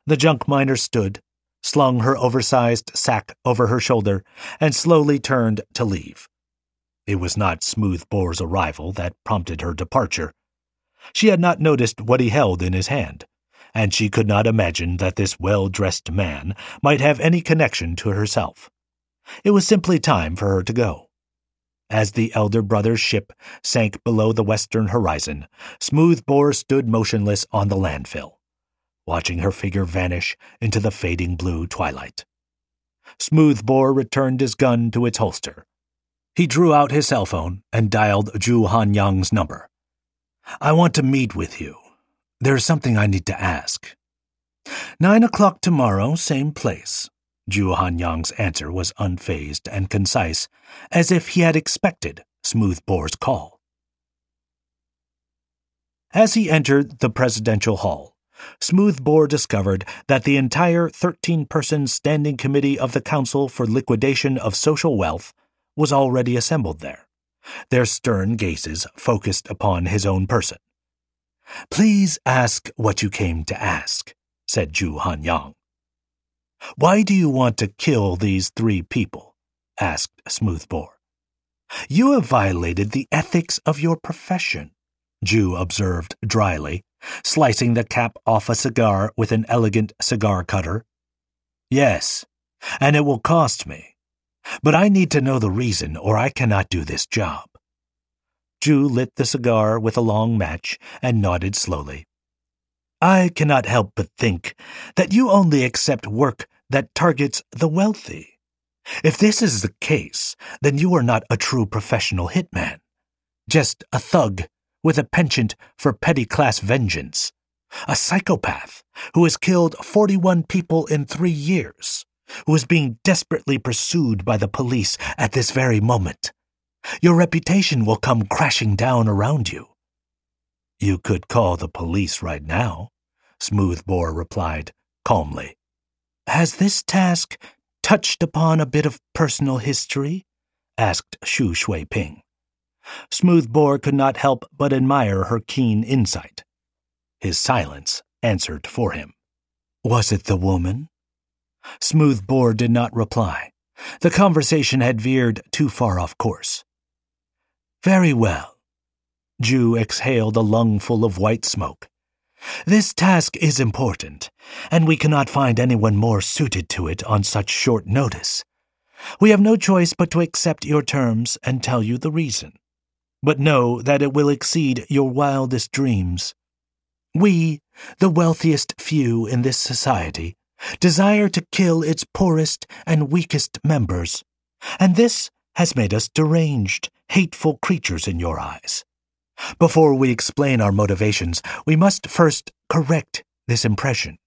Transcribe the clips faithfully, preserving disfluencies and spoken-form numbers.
The junk miner stood, slung her oversized sack over her shoulder, and slowly turned to leave. It was not Smoothbore's arrival that prompted her departure. She had not noticed what he held in his hand, and she could not imagine that this well-dressed man might have any connection to herself. It was simply time for her to go. As the elder brother's ship sank below the western horizon, Smoothbore stood motionless on the landfill, watching her figure vanish into the fading blue twilight. Smoothbore returned his gun to its holster. He drew out his cell phone and dialed Zhu Hanyang's number. "I want to meet with you. There's something I need to ask." Nine o'clock tomorrow, same place." Zhu Hanyang's answer was unfazed and concise, as if he had expected Smoothbore's call. As he entered the presidential hall, Smoothbore discovered that the entire thirteen-person standing committee of the Council for Liquidation of Social Wealth was already assembled there, their stern gazes focused upon his own person. "Please ask what you came to ask," said Zhu Hanyang. "Why do you want to kill these three people?" asked Smoothbore. "You have violated the ethics of your profession," Zhu observed dryly, slicing the cap off a cigar with an elegant cigar cutter. "Yes, and it will cost me. But I need to know the reason, or I cannot do this job." Zhu lit the cigar with a long match and nodded slowly. "I cannot help but think that you only accept work that targets the wealthy. If this is the case, then you are not a true professional hitman, just a thug with a penchant for petty-class vengeance, a psychopath who has killed forty-one people in three years, who is being desperately pursued by the police at this very moment. Your reputation will come crashing down around you." "You could call the police right now," Smoothbore replied calmly. "Has this task touched upon a bit of personal history?" asked Xu Shuiping. Smoothbore could not help but admire her keen insight. His silence answered for him. "Was it the woman?" Smoothbore did not reply. The conversation had veered too far off course. "Very well." Zhu exhaled a lungful of white smoke. "This task is important, and we cannot find anyone more suited to it on such short notice. We have no choice but to accept your terms and tell you the reason. But know that it will exceed your wildest dreams. We, the wealthiest few in this society, desire to kill its poorest and weakest members, and this has made us deranged, hateful creatures in your eyes. Before we explain our motivations, we must first correct this impression.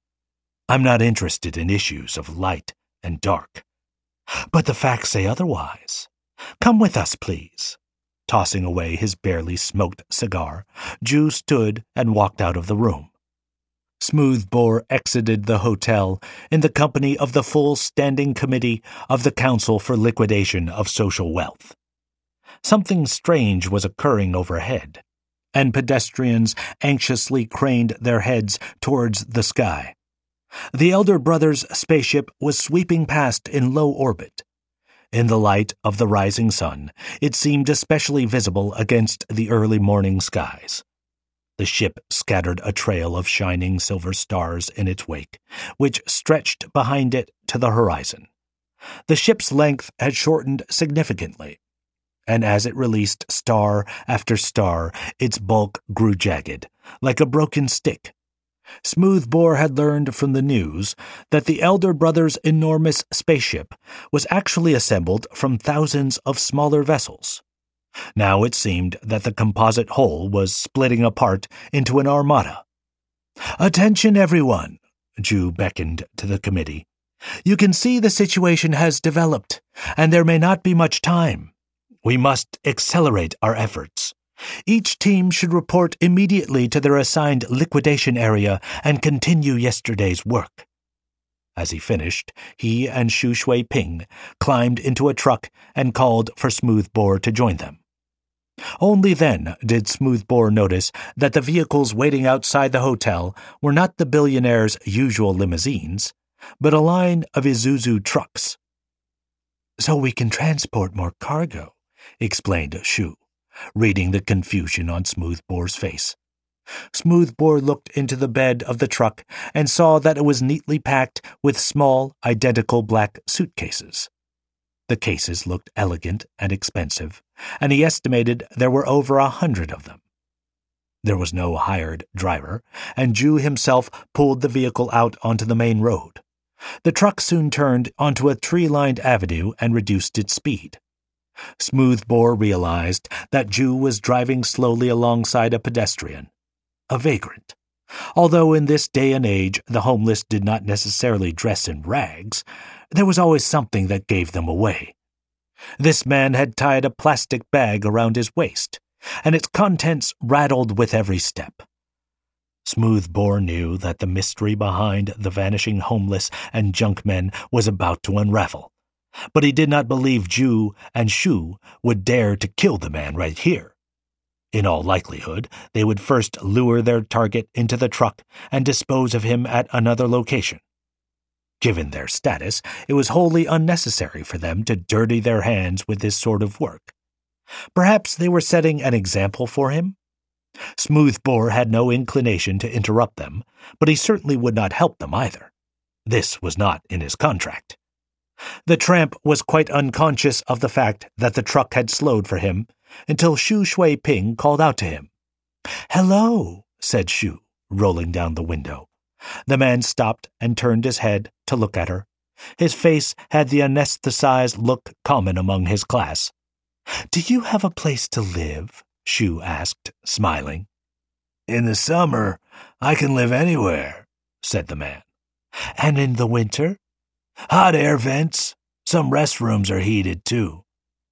I'm not interested in issues of light and dark, but the facts say otherwise. Come with us, please." Tossing away his barely smoked cigar, Zhu stood and walked out of the room. Smoothbore exited the hotel in the company of the full standing committee of the Council for Liquidation of Social Wealth. Something strange was occurring overhead, and pedestrians anxiously craned their heads towards the sky. The elder brother's spaceship was sweeping past in low orbit. In the light of the rising sun, it seemed especially visible against the early morning skies. The ship scattered a trail of shining silver stars in its wake, which stretched behind it to the horizon. The ship's length had shortened significantly, and as it released star after star, its bulk grew jagged, like a broken stick. Smoothbore had learned from the news that the elder brother's enormous spaceship was actually assembled from thousands of smaller vessels. Now it seemed that the composite whole was splitting apart into an armada. "Attention, everyone," Zhu beckoned to the committee. "You can see the situation has developed, and there may not be much time. We must accelerate our efforts. Each team should report immediately to their assigned liquidation area and continue yesterday's work." As he finished, he and Xu Shuiping climbed into a truck and called for Smoothbore to join them. Only then did Smoothbore notice that the vehicles waiting outside the hotel were not the billionaire's usual limousines, but a line of Isuzu trucks. "So we can transport more cargo," explained Shu, reading the confusion on Smoothbore's face. Smoothbore looked into the bed of the truck and saw that it was neatly packed with small, identical black suitcases. The cases looked elegant and expensive, and he estimated there were over a hundred of them. There was no hired driver, and Ju himself pulled the vehicle out onto the main road. The truck soon turned onto a tree-lined avenue and reduced its speed. Smoothbore realized that Ju was driving slowly alongside a pedestrian, a vagrant. Although in this day and age the homeless did not necessarily dress in rags, there was always something that gave them away. This man had tied a plastic bag around his waist, and its contents rattled with every step. Smoothbore knew that the mystery behind the vanishing homeless and junk men was about to unravel, but he did not believe Ju and Shu would dare to kill the man right here. In all likelihood, they would first lure their target into the truck and dispose of him at another location. Given their status, it was wholly unnecessary for them to dirty their hands with this sort of work. Perhaps they were setting an example for him? Smoothbore had no inclination to interrupt them, but he certainly would not help them either. This was not in his contract. The tramp was quite unconscious of the fact that the truck had slowed for him until Shu Shui Ping called out to him. "Hello," said Shu, rolling down the window. The man stopped and turned his head to look at her. His face had the anesthetized look common among his class. "Do you have a place to live?" Shu asked, smiling. "In the summer, I can live anywhere," said the man. "And in the winter?" "Hot air vents. Some restrooms are heated, too."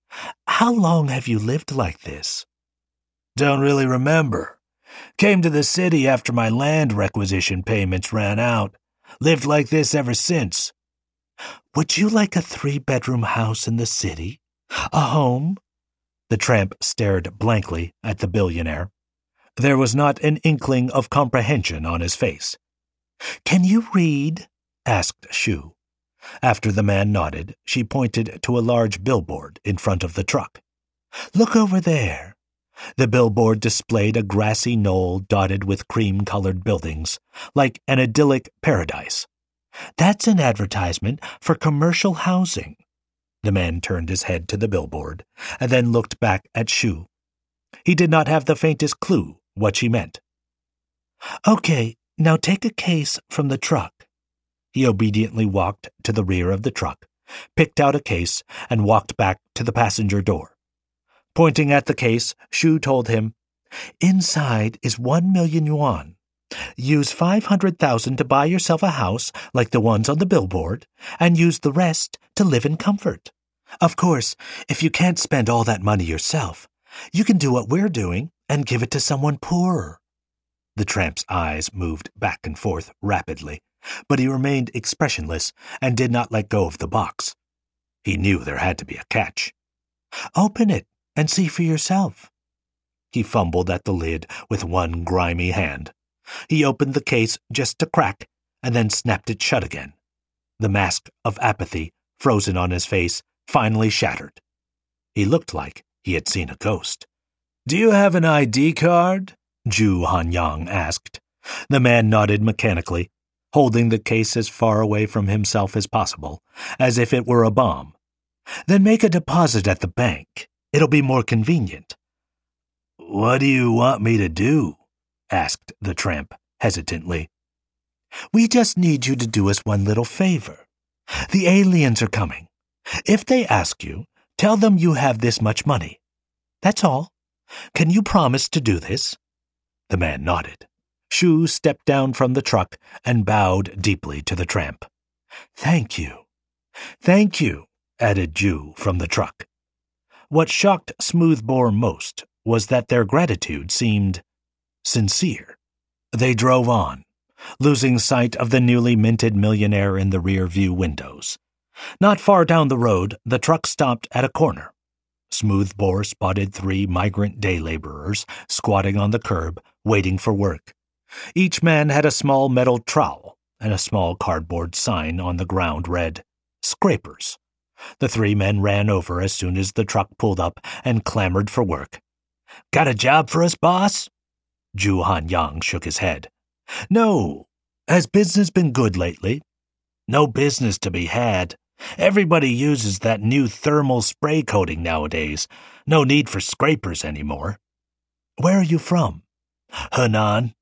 "How long have you lived like this?" "Don't really remember. Came to the city after my land requisition payments ran out. Lived like this ever since." "Would you like a three-bedroom house in the city? A home?" The tramp stared blankly at the billionaire. There was not an inkling of comprehension on his face. "Can you read?" asked Shu. After the man nodded, she pointed to a large billboard in front of the truck. "Look over there." The billboard displayed a grassy knoll dotted with cream-colored buildings, like an idyllic paradise. "That's an advertisement for commercial housing." The man turned his head to the billboard, and then looked back at Shu. He did not have the faintest clue what she meant. "Okay, now take a case from the truck." He obediently walked to the rear of the truck, picked out a case, and walked back to the passenger door. Pointing at the case, Shu told him, "Inside is one million yuan. Use five hundred thousand to buy yourself a house like the ones on the billboard, and use the rest to live in comfort. Of course, if you can't spend all that money yourself, you can do what we're doing and give it to someone poorer." The tramp's eyes moved back and forth rapidly, but he remained expressionless and did not let go of the box. He knew there had to be a catch. "Open it and see for yourself." He fumbled at the lid with one grimy hand. He opened the case just a crack and then snapped it shut again. The mask of apathy, frozen on his face, finally shattered. He looked like he had seen a ghost. "Do you have an I D card?" Ju Hanyang asked. The man nodded mechanically, holding the case as far away from himself as possible, as if it were a bomb. "Then make a deposit at the bank. It'll be more convenient." "What do you want me to do?" asked the tramp hesitantly. "We just need you to do us one little favor. The aliens are coming. If they ask you, tell them you have this much money. That's all. Can you promise to do this?" The man nodded. Shu stepped down from the truck and bowed deeply to the tramp. "Thank you." "Thank you," added Ju from the truck. What shocked Smoothbore most was that their gratitude seemed sincere. They drove on, losing sight of the newly minted millionaire in the rear-view windows. Not far down the road, the truck stopped at a corner. Smoothbore spotted three migrant day laborers squatting on the curb, waiting for work. Each man had a small metal trowel, and a small cardboard sign on the ground read, "Scrapers." The three men ran over as soon as the truck pulled up and clamored for work. "Got a job for us, boss?" Zhu Hanyang shook his head. "No. Has business been good lately?" "No business to be had. Everybody uses that new thermal spray coating nowadays. No need for scrapers anymore." "Where are you from?" "Henan."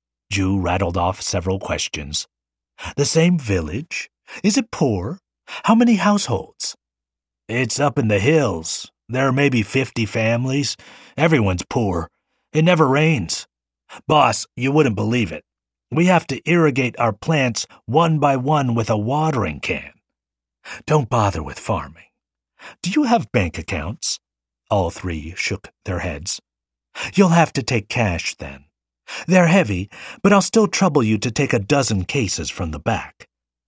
Zhu rattled off several questions. "The same village? Is it poor? How many households?" "It's up in the hills. There are maybe fifty families. Everyone's poor. It never rains. Boss, you wouldn't believe it. We have to irrigate our plants one by one with a watering can." "Don't bother with farming. Do you have bank accounts?" All three shook their heads. "You'll have to take cash then. They're heavy, but I'll still trouble you to take a dozen cases from the back."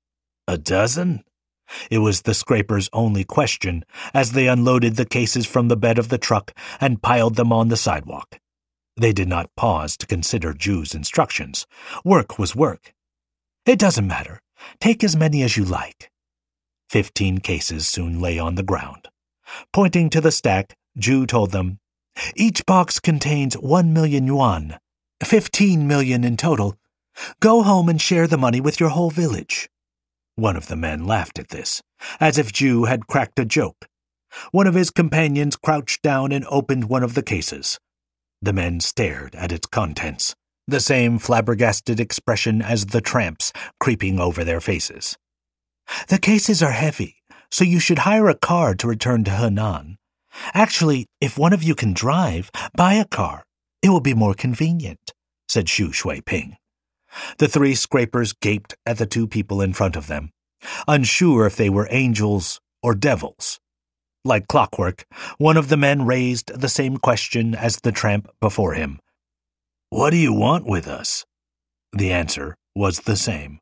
"A dozen?" It was the scraper's only question as they unloaded the cases from the bed of the truck and piled them on the sidewalk. They did not pause to consider Zhu's instructions. Work was work. "It doesn't matter. Take as many as you like." Fifteen cases soon lay on the ground. Pointing to the stack, Zhu told them, "Each box contains one million yuan, fifteen million in total. Go home and share the money with your whole village." One of the men laughed at this, as if Zhu had cracked a joke. One of his companions crouched down and opened one of the cases. The men stared at its contents, the same flabbergasted expression as the tramps creeping over their faces. "The cases are heavy, so you should hire a car to return to Henan. Actually, if one of you can drive, buy a car. It will be more convenient," said Xu Shuiping. The three scrapers gaped at the two people in front of them, unsure if they were angels or devils. Like clockwork, one of the men raised the same question as the tramp before him. "What do you want with us?" The answer was the same.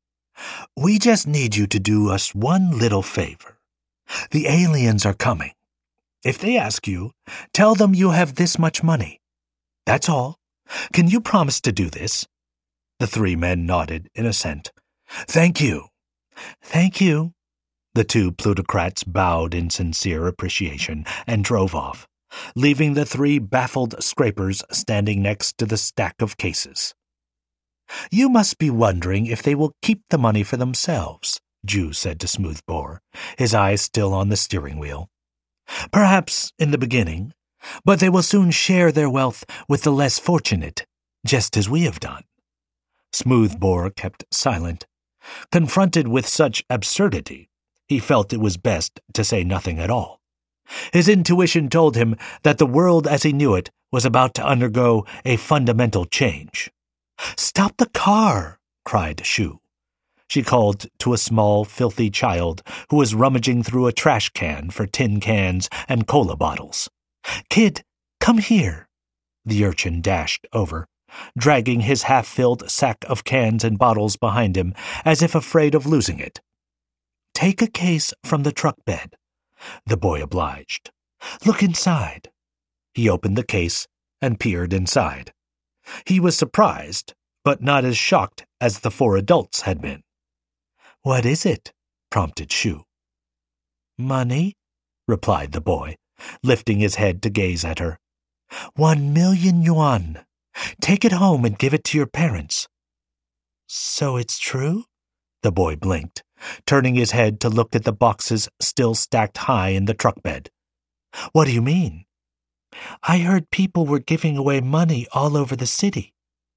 "We just need you to do us one little favor. The aliens are coming. If they ask you, tell them you have this much money. That's all. Can you promise to do this?" The three men nodded in assent. "Thank you." "Thank you." The two plutocrats bowed in sincere appreciation and drove off, leaving the three baffled scrapers standing next to the stack of cases. "You must be wondering if they will keep the money for themselves," Zhu said to Smoothbore, his eyes still on the steering wheel. "Perhaps in the beginning, but they will soon share their wealth with the less fortunate, just as we have done." Smoothbore kept silent. Confronted with such absurdity, he felt it was best to say nothing at all. His intuition told him that the world as he knew it was about to undergo a fundamental change. "Stop the car!" cried Xu. She called to a small, filthy child who was rummaging through a trash can for tin cans and cola bottles. "Kid, come here." The urchin dashed over, dragging his half-filled sack of cans and bottles behind him as if afraid of losing it. "Take a case from the truck bed." The boy obliged. "Look inside." He opened the case and peered inside. He was surprised, but not as shocked as the four adults had been. "What is it?" prompted Xu. "Money," replied the boy, lifting his head to gaze at her. "One million yuan. Take it home and give it to your parents." "So it's true?" The boy blinked, turning his head to look at the boxes still stacked high in the truck bed. "What do you mean?" "I heard people were giving away money all over the city."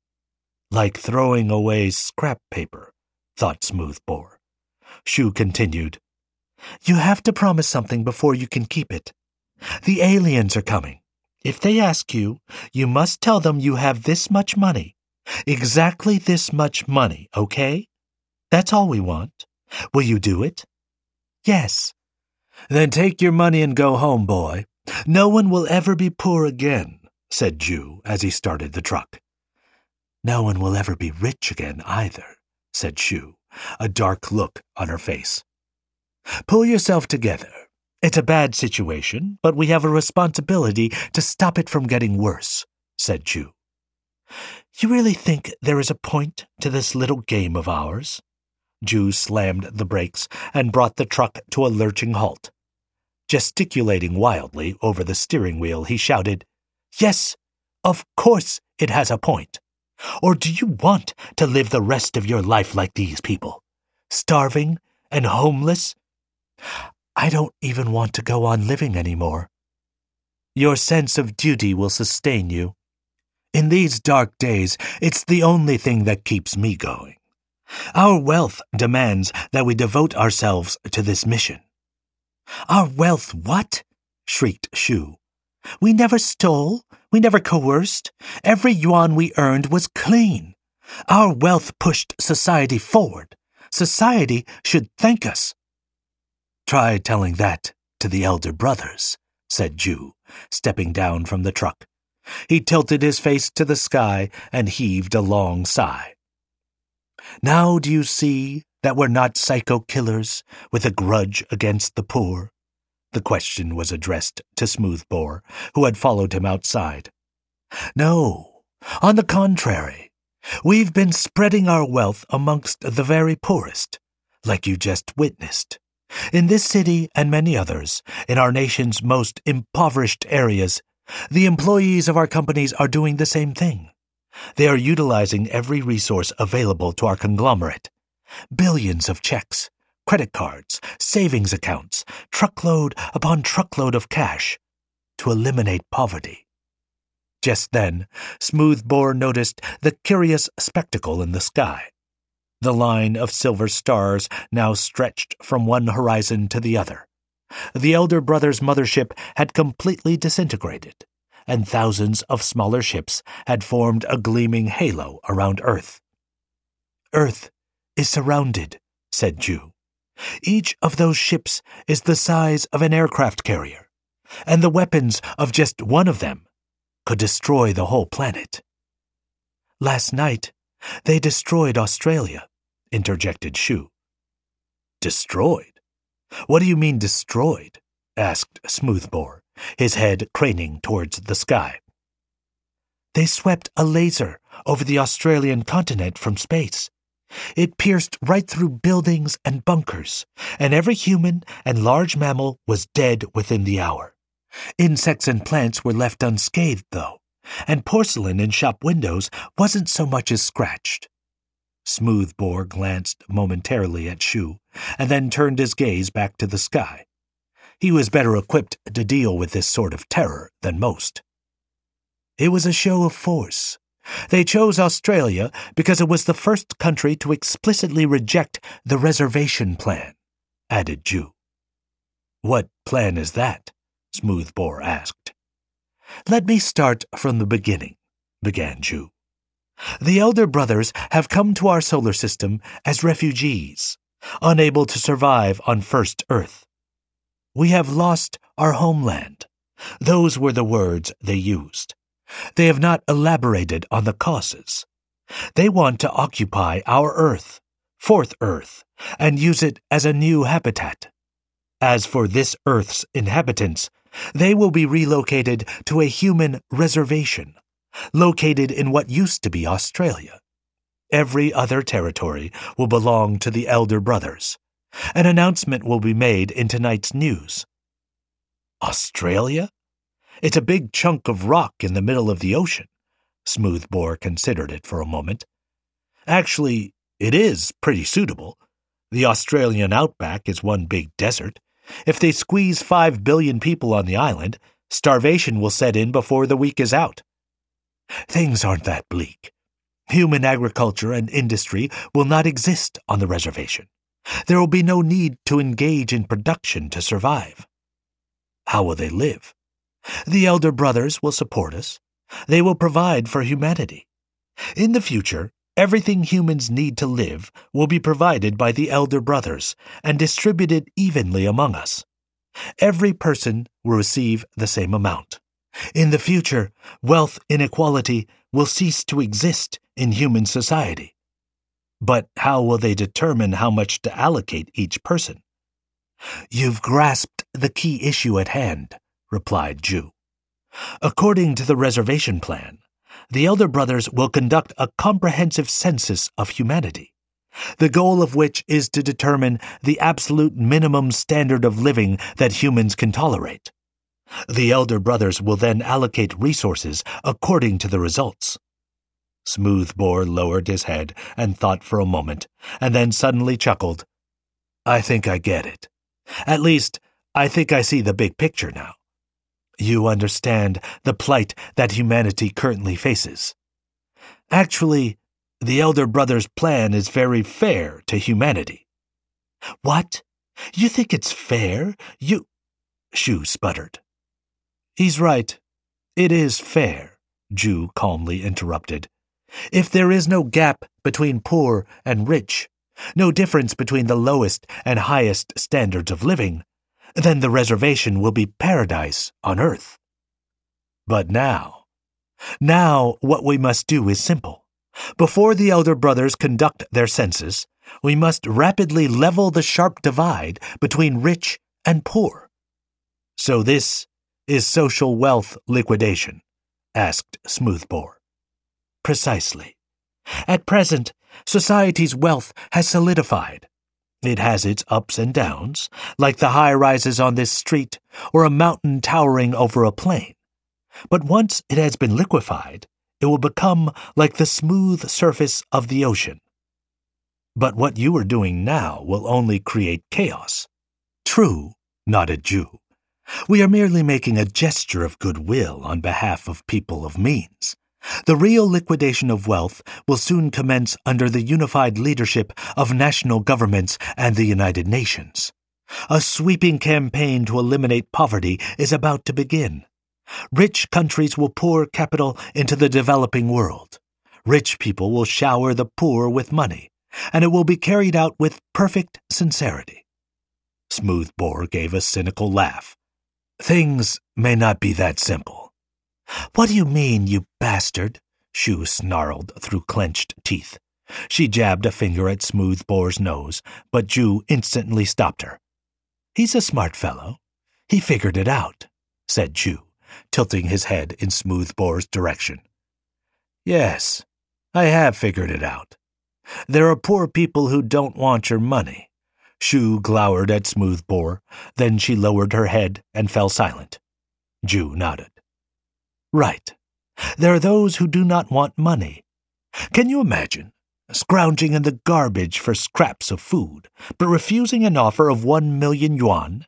Like throwing away scrap paper, thought Smoothbore. Xu continued, "You have to promise something before you can keep it. The aliens are coming. If they ask you, you must tell them you have this much money. Exactly this much money, okay? That's all we want. Will you do it?" "Yes." "Then take your money and go home, boy. No one will ever be poor again," said Zhu as he started the truck. "No one will ever be rich again either," said Xu, a dark look on her face. "Pull yourself together. It's a bad situation, but we have a responsibility to stop it from getting worse, said Ju. You really think there is a point to this little game of ours? Ju slammed the brakes and brought the truck to a lurching halt. Gesticulating wildly over the steering wheel, he shouted, Yes, of course it has a point. Or do you want to live the rest of your life like these people? Starving and homeless? I don't even want to go on living anymore. Your sense of duty will sustain you. In these dark days, it's the only thing that keeps me going. Our wealth demands that we devote ourselves to this mission. Our wealth what? Shrieked Shu. We never stole. We never coerced. Every yuan we earned was clean. Our wealth pushed society forward. Society should thank us. Try telling that to the elder brothers, said Ju, stepping down from the truck. He tilted his face to the sky and heaved a long sigh. Now do you see that we're not psycho killers with a grudge against the poor? The question was addressed to Smoothbore, who had followed him outside. No, on the contrary, we've been spreading our wealth amongst the very poorest, like you just witnessed. In this city and many others, in our nation's most impoverished areas, the employees of our companies are doing the same thing. They are utilizing every resource available to our conglomerate. Billions of checks, credit cards, savings accounts, truckload upon truckload of cash, to eliminate poverty. Just then, Smoothbore noticed the curious spectacle in the sky. The line of silver stars now stretched from one horizon to the other. The elder brother's mothership had completely disintegrated, and thousands of smaller ships had formed a gleaming halo around Earth. Earth is surrounded, said Ju. Each of those ships is the size of an aircraft carrier, and the weapons of just one of them could destroy the whole planet. Last night, they destroyed Australia, interjected Shu. Destroyed? What do you mean destroyed? Asked Smoothbore, his head craning towards the sky. They swept a laser over the Australian continent from space. It pierced right through buildings and bunkers, and every human and large mammal was dead within the hour. Insects and plants were left unscathed, though, and porcelain in shop windows wasn't so much as scratched. Smoothbore glanced momentarily at Shu, and then turned his gaze back to the sky. He was better equipped to deal with this sort of terror than most. It was a show of force. They chose Australia because it was the first country to explicitly reject the reservation plan, added Ju. What plan is that? Smoothbore asked. Let me start from the beginning, began Ju. The elder brothers have come to our solar system as refugees, unable to survive on First Earth. We have lost our homeland. Those were the words they used. They have not elaborated on the causes. They want to occupy our Earth, Fourth Earth, and use it as a new habitat. As for this Earth's inhabitants, they will be relocated to a human reservation, located in what used to be Australia. Every other territory will belong to the elder brothers. An announcement will be made in tonight's news. Australia? It's a big chunk of rock in the middle of the ocean. Smoothbore considered it for a moment. Actually, it is pretty suitable. The Australian outback is one big desert. If they squeeze five billion people on the island, starvation will set in before the week is out. Things aren't that bleak. Human agriculture and industry will not exist on the reservation. There will be no need to engage in production to survive. How will they live? The elder brothers will support us. They will provide for humanity. In the future, everything humans need to live will be provided by the elder brothers and distributed evenly among us. Every person will receive the same amount. In the future, wealth inequality will cease to exist in human society. But how will they determine how much to allocate each person? You've grasped the key issue at hand," replied Ju. "According to the reservation plan, the Elder Brothers will conduct a comprehensive census of humanity, the goal of which is to determine the absolute minimum standard of living that humans can tolerate. The Elder Brothers will then allocate resources according to the results." Smoothbore lowered his head and thought for a moment, and then suddenly chuckled. "I think I get it. At least, I think I see the big picture now. You understand the plight that humanity currently faces. Actually, the Elder Brothers' plan is very fair to humanity." "What? You think it's fair? You—" Shu sputtered. "He's right. It is fair," Ju calmly interrupted. "If there is no gap between poor and rich, no difference between the lowest and highest standards of living, then the reservation will be paradise on earth. But now, now what we must do is simple. Before the Elder Brothers conduct their census, we must rapidly level the sharp divide between rich and poor." "So this is social wealth liquidation?" asked Smoothbore. "Precisely. At present, society's wealth has solidified. It has its ups and downs, like the high-rises on this street or a mountain towering over a plain. But once it has been liquefied, it will become like the smooth surface of the ocean." "But what you are doing now will only create chaos." "True," nodded Ju. "We are merely making a gesture of goodwill on behalf of people of means. The real liquidation of wealth will soon commence under the unified leadership of national governments and the United Nations. A sweeping campaign to eliminate poverty is about to begin. Rich countries will pour capital into the developing world. Rich people will shower the poor with money, and it will be carried out with perfect sincerity." Smoothbore gave a cynical laugh. "Things may not be that simple." "What do you mean, you bastard?" Shu snarled through clenched teeth. She jabbed a finger at Smoothbore's nose, but Ju instantly stopped her. "He's a smart fellow. He figured it out," said Ju, tilting his head in Smoothbore's direction. "Yes, I have figured it out. There are poor people who don't want your money." Shu glowered at Smoothbore, then she lowered her head and fell silent. Ju nodded. "Right. There are those who do not want money. Can you imagine scrounging in the garbage for scraps of food, but refusing an offer of one million yuan?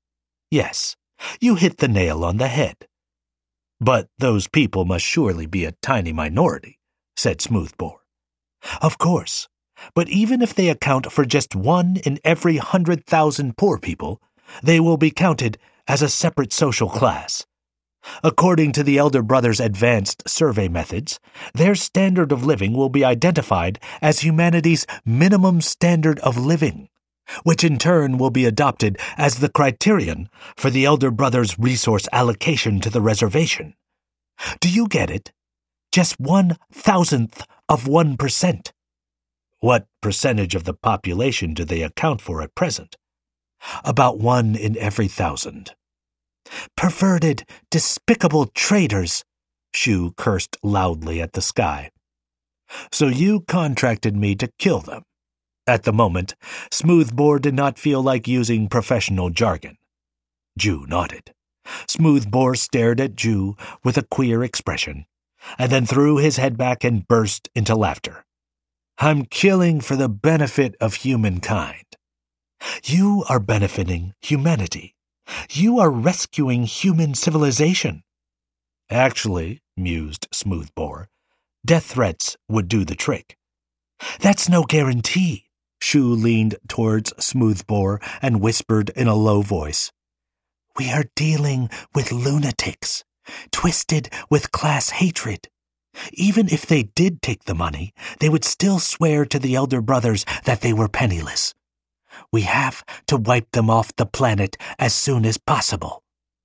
Yes, you hit the nail on the head. But those people must surely be a tiny minority," said Smoothbore. "Of course, but even if they account for just one in every hundred thousand poor people, they will be counted as a separate social class. According to the Elder Brothers' advanced survey methods, their standard of living will be identified as humanity's minimum standard of living, which in turn will be adopted as the criterion for the Elder Brothers' resource allocation to the reservation. Do you get it? Just one thousandth of one percent. What percentage of the population do they account for at present? About one in every thousand. Perverted, despicable traitors, Shu cursed loudly at the sky. So you contracted me to kill them. At the moment, Smoothbore did not feel like using professional jargon. Ju nodded. Smoothbore stared at Ju with a queer expression, and then threw his head back and burst into laughter. "I'm killing for the benefit of humankind." "You are benefiting humanity. You are rescuing human civilization." "Actually," mused Smoothbore, "death threats would do the trick." "That's no guarantee." Shu leaned towards Smoothbore and whispered in a low voice. "We are dealing with lunatics, twisted with class hatred. Even if they did take the money, they would still swear to the Elder Brothers that they were penniless. We have to wipe them off the planet as soon as possible."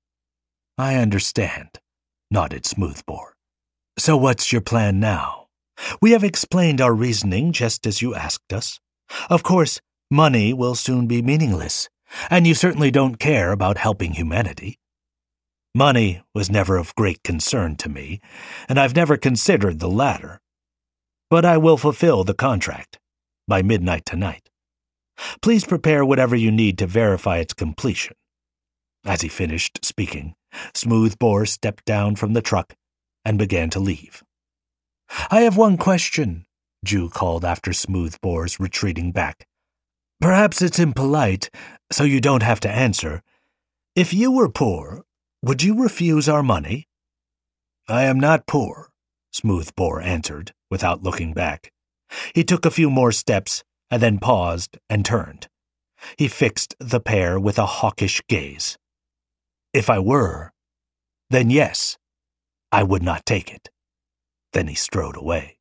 "I understand," nodded Smoothbore. "So what's your plan now? We have explained our reasoning just as you asked us. Of course, money will soon be meaningless. and you certainly don't care about helping humanity. Money was never of great concern to me, and I've never considered the latter. But I will fulfill the contract by midnight tonight. Please prepare whatever you need to verify its completion." As he finished speaking, Smoothbore stepped down from the truck and began to leave. "I have one question," Ju called after Smoothbore's retreating back. "Perhaps it's impolite, so you don't have to answer. If you were poor, would you refuse our money?" "I am not poor," Smoothbore answered, without looking back. He took a few more steps and then paused and turned. He fixed the pair with a hawkish gaze. "If I were, then yes, I would not take it." Then he strode away.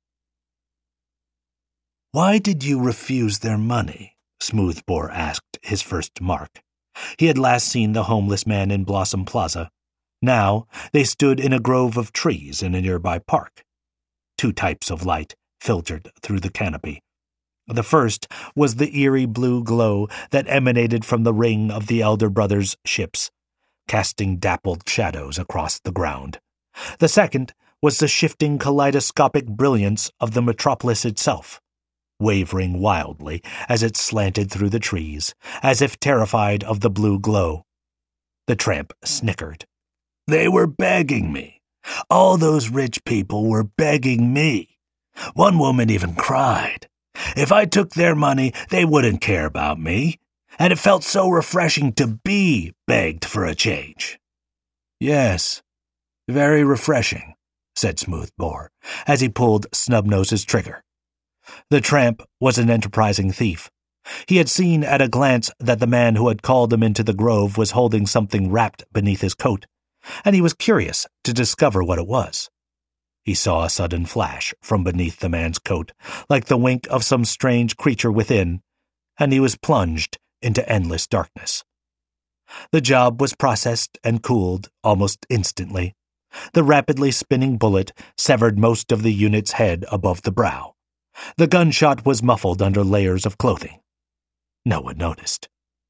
"Why did you refuse their money?" Smoothbore asked his first mark. He had last seen the homeless man in Blossom Plaza. Now they stood in a grove of trees in a nearby park. Two types of light filtered through the canopy. The first was the eerie blue glow that emanated from the ring of the Elder Brothers' ships, casting dappled shadows across the ground. The second was the shifting kaleidoscopic brilliance of the metropolis itself, wavering wildly as it slanted through the trees, as if terrified of the blue glow. The tramp snickered. "They were begging me. All those rich people were begging me. One woman even cried. If I took their money, they wouldn't care about me, and it felt so refreshing to be begged for a change." "Yes, very refreshing," said Smoothbore, as he pulled Snubnose's trigger. The tramp was an enterprising thief. He had seen at a glance that the man who had called him into the grove was holding something wrapped beneath his coat, and he was curious to discover what it was. He saw a sudden flash from beneath the man's coat, like the wink of some strange creature within, and he was plunged into endless darkness. The job was processed and cooled almost instantly. The rapidly spinning bullet severed most of the unit's head above the brow. The gunshot was muffled under layers of clothing. No one noticed.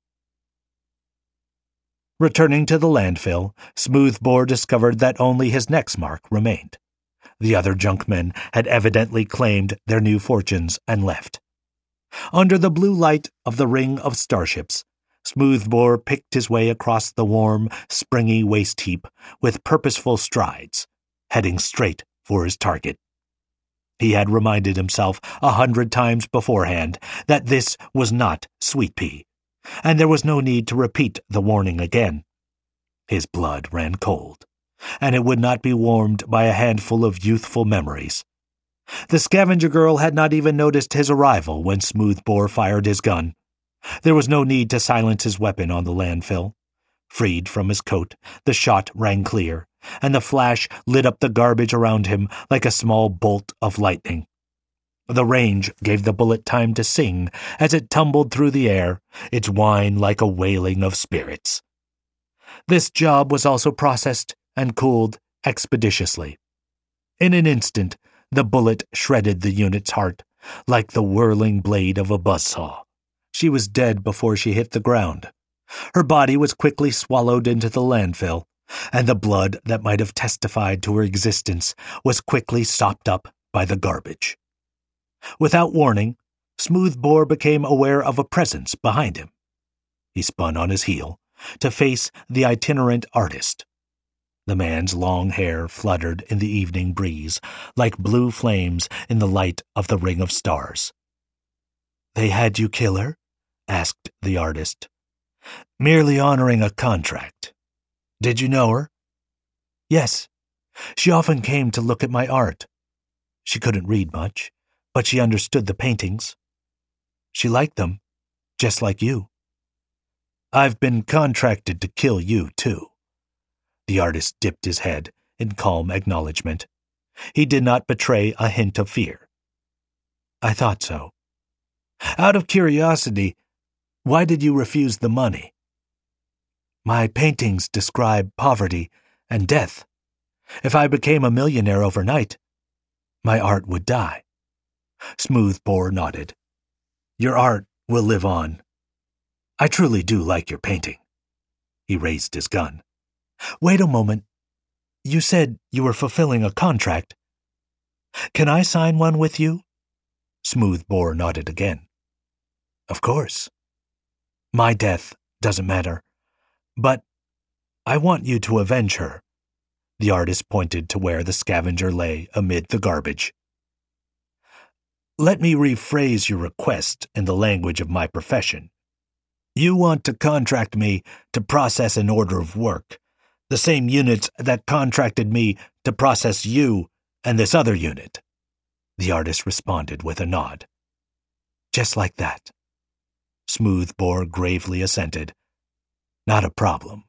Returning to the landfill, Smoothbore discovered that only his neck's mark remained. The other junkmen had evidently claimed their new fortunes and left. Under the blue light of the ring of starships, Smoothbore picked his way across the warm, springy waste heap with purposeful strides, heading straight for his target. He had reminded himself a hundred times beforehand that this was not Sweet Pea, and there was no need to repeat the warning again. His blood ran cold, and it would not be warmed by a handful of youthful memories. The scavenger girl had not even noticed his arrival when Smoothbore fired his gun. There was no need to silence his weapon on the landfill. Freed from his coat, the shot rang clear, and the flash lit up the garbage around him like a small bolt of lightning. The range gave the bullet time to sing as it tumbled through the air, its whine like a wailing of spirits. This job was also processed and cooled expeditiously. In an instant, the bullet shredded the unit's heart like the whirling blade of a buzzsaw. She was dead before she hit the ground. Her body was quickly swallowed into the landfill, and the blood that might have testified to her existence was quickly sopped up by the garbage. Without warning, Smoothbore became aware of a presence behind him. He spun on his heel to face the itinerant artist. The man's long hair fluttered in the evening breeze like blue flames in the light of the ring of stars. "They had you kill her?" asked the artist. "Merely honoring a contract. Did you know her?" "Yes. She often came to look at my art. She couldn't read much, but she understood the paintings. She liked them, just like you." "I've been contracted to kill you, too." The artist dipped his head in calm acknowledgement. He did not betray a hint of fear. "I thought so. Out of curiosity, why did you refuse the money?" "My paintings describe poverty and death. If I became a millionaire overnight, my art would die." Smoothbore nodded. "Your art will live on. I truly do like your painting. He raised his gun. Wait a moment. You said you were fulfilling a contract. Can I sign one with you? Smoothbore nodded again. Of course. My death doesn't matter, but I want you to avenge her. The artist pointed to where the scavenger lay amid the garbage. Let me rephrase your request in the language of my profession. You want to contract me to process an order of work, the same units that contracted me to process you and this other unit. The artist responded with a nod. Just like that. Smoothbore gravely assented. Not a problem.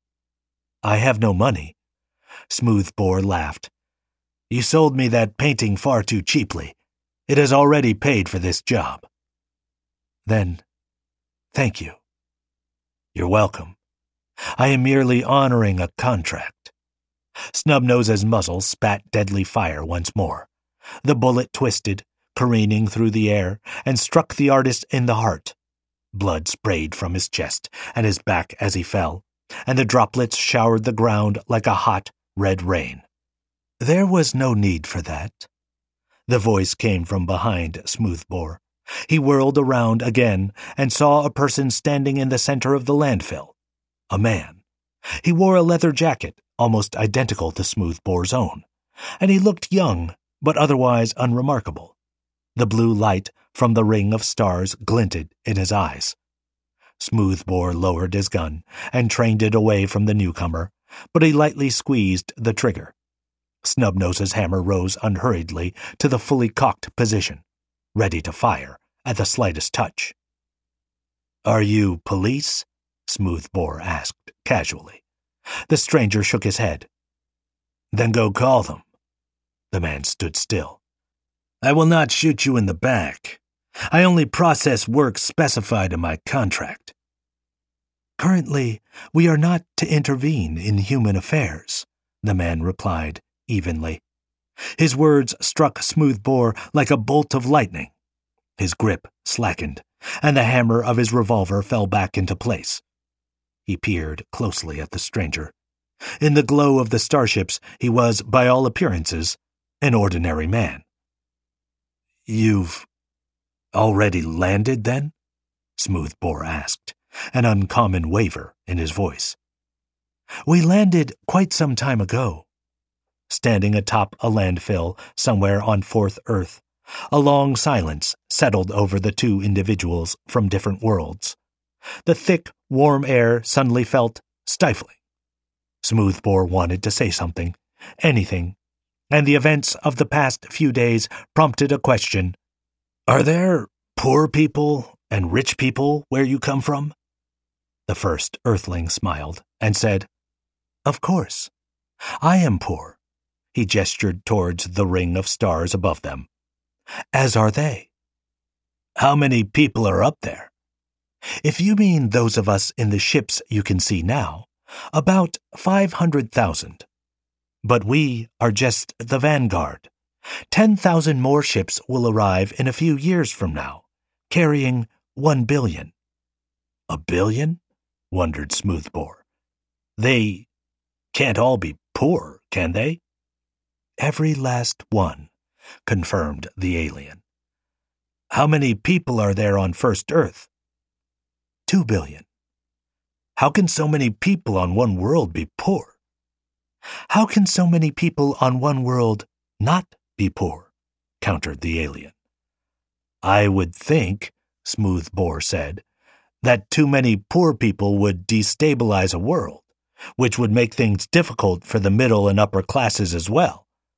I have no money. Smoothbore laughed. You sold me that painting far too cheaply. It has already paid for this job. Then, thank you. You're welcome. I am merely honoring a contract. Snubnose's muzzle spat deadly fire once more. The bullet twisted, careening through the air, and struck the artist in the heart. Blood sprayed from his chest and his back as he fell, and the droplets showered the ground like a hot, red rain. There was no need for that. The voice came from behind Smoothbore. He whirled around again and saw a person standing in the center of the landfill. A man. He wore a leather jacket, almost identical to Smoothbore's own, and he looked young, but otherwise unremarkable. The blue light from the ring of stars glinted in his eyes. Smoothbore lowered his gun and trained it away from the newcomer, but he lightly squeezed the trigger. Snubnose's hammer rose unhurriedly to the fully cocked position, ready to fire at the slightest touch. Are you police? Smoothbore asked casually. The stranger shook his head. Then go call them. The man stood still. I will not shoot you in the back. I only process work specified in my contract. Currently, we are not to intervene in human affairs, the man replied evenly. His words struck Smoothbore like a bolt of lightning. His grip slackened, and the hammer of his revolver fell back into place. He peered closely at the stranger. In the glow of the starships, he was, by all appearances, an ordinary man. You've already landed, then? Smoothbore asked, an uncommon waver in his voice. We landed quite some time ago. Standing atop a landfill somewhere on Fourth Earth, a long silence settled over the two individuals from different worlds. The thick, warm air suddenly felt stifling. Smoothbore wanted to say something, anything, and the events of the past few days prompted a question. Are there poor people and rich people where you come from? The first Earthling smiled and said, Of course. I am poor. He gestured towards the ring of stars above them. As are they. How many people are up there? If you mean those of us in the ships you can see now, about five hundred thousand. But we are just the vanguard. Ten thousand more ships will arrive in a few years from now, carrying one billion. A billion? Wondered Smoothbore. They can't all be poor, can they? Every last one, confirmed the alien. How many people are there on First Earth? Two billion. How can so many people on one world be poor? How can so many people on one world not be poor? Countered the alien. I would think, Smoothbore said, that too many poor people would destabilize a world, which would make things difficult for the middle and upper classes as well.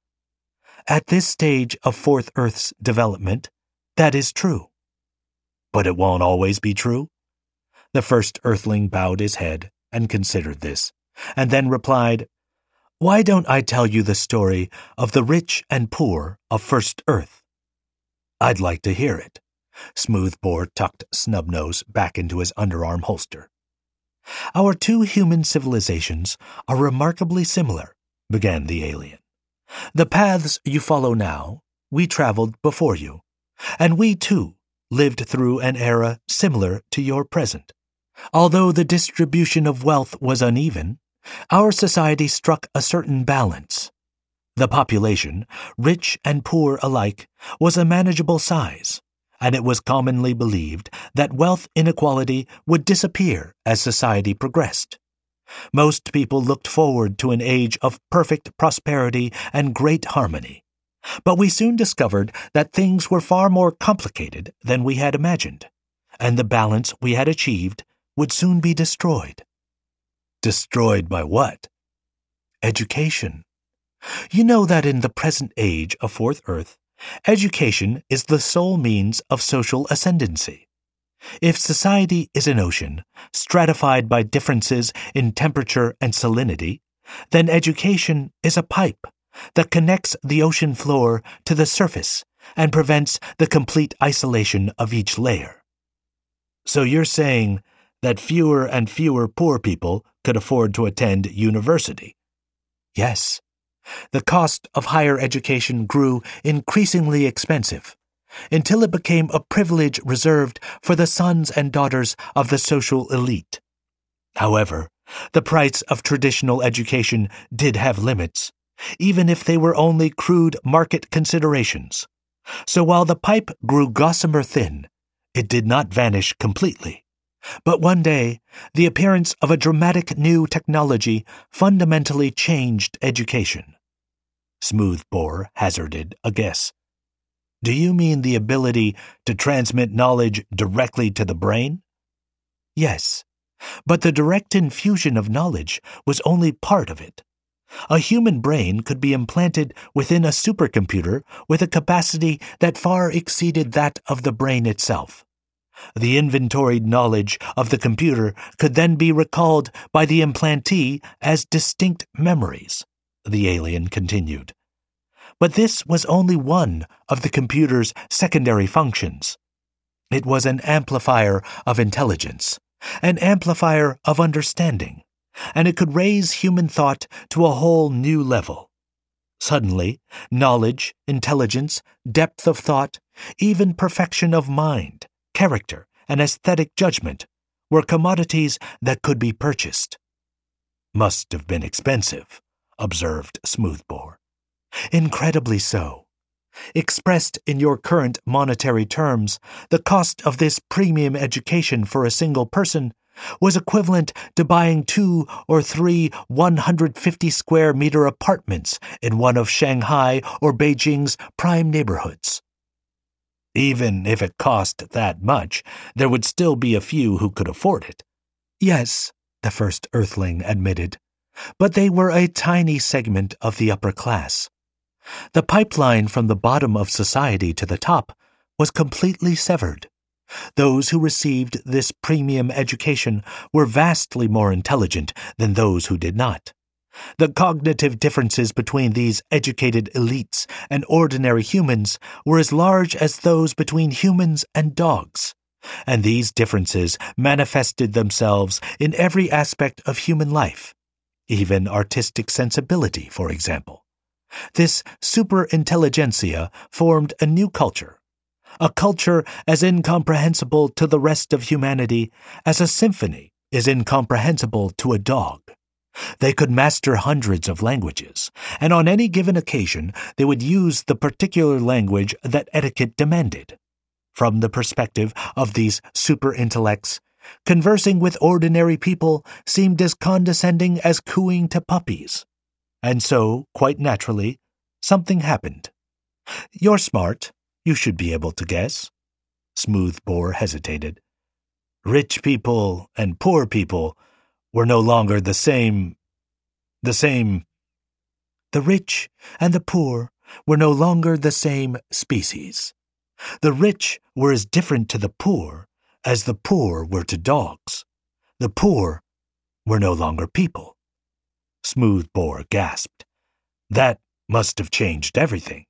At this stage of Fourth Earth's development, that is true. But it won't always be true? The first Earthling bowed his head and considered this, and then replied, Why don't I tell you the story of the rich and poor of First Earth? I'd like to hear it. Smoothbore tucked Snubnose back into his underarm holster. Our two human civilizations are remarkably similar, began the alien. The paths you follow now, we traveled before you, and we, too, lived through an era similar to your present. Although the distribution of wealth was uneven, our society struck a certain balance. The population, rich and poor alike, was a manageable size, and it was commonly believed that wealth inequality would disappear as society progressed. Most people looked forward to an age of perfect prosperity and great harmony, but we soon discovered that things were far more complicated than we had imagined, and the balance we had achieved would soon be destroyed. Destroyed by what? Education. You know that in the present age of Fourth Earth, education is the sole means of social ascendancy. If society is an ocean, stratified by differences in temperature and salinity, then education is a pipe that connects the ocean floor to the surface and prevents the complete isolation of each layer. So you're saying that fewer and fewer poor people could afford to attend university? Yes. The cost of higher education grew increasingly expensive, until it became a privilege reserved for the sons and daughters of the social elite. However, the price of traditional education did have limits, even if they were only crude market considerations. So while the pipe grew gossamer thin, it did not vanish completely. But one day, the appearance of a dramatic new technology fundamentally changed education. Smoothbore hazarded a guess. Do you mean the ability to transmit knowledge directly to the brain? Yes, but the direct infusion of knowledge was only part of it. A human brain could be implanted within a supercomputer with a capacity that far exceeded that of the brain itself. The inventoried knowledge of the computer could then be recalled by the implantee as distinct memories, the alien continued. But this was only one of the computer's secondary functions. It was an amplifier of intelligence, an amplifier of understanding, and it could raise human thought to a whole new level. Suddenly, knowledge, intelligence, depth of thought, even perfection of mind, character, and aesthetic judgment were commodities that could be purchased. Must have been expensive, observed Smoothbore. Incredibly so. Expressed in your current monetary terms, the cost of this premium education for a single person was equivalent to buying two or three one hundred fifty square meter apartments in one of Shanghai or Beijing's prime neighborhoods. Even if it cost that much, there would still be a few who could afford it. Yes, the first Earthling admitted, but they were a tiny segment of the upper class. The pipeline from the bottom of society to the top was completely severed. Those who received this premium education were vastly more intelligent than those who did not. The cognitive differences between these educated elites and ordinary humans were as large as those between humans and dogs, and these differences manifested themselves in every aspect of human life, even artistic sensibility, for example. This superintelligentsia formed a new culture, a culture as incomprehensible to the rest of humanity as a symphony is incomprehensible to a dog. They could master hundreds of languages, and on any given occasion they would use the particular language that etiquette demanded. From the perspective of these super-intellects, conversing with ordinary people seemed as condescending as cooing to puppies. And so, quite naturally, something happened. You're smart. You should be able to guess. Smoothbore hesitated. Rich people and poor people were no longer the same, the same. The rich and the poor were no longer the same species. The rich were as different to the poor as the poor were to dogs. The poor were no longer people. Smoothbore gasped. That must have changed everything.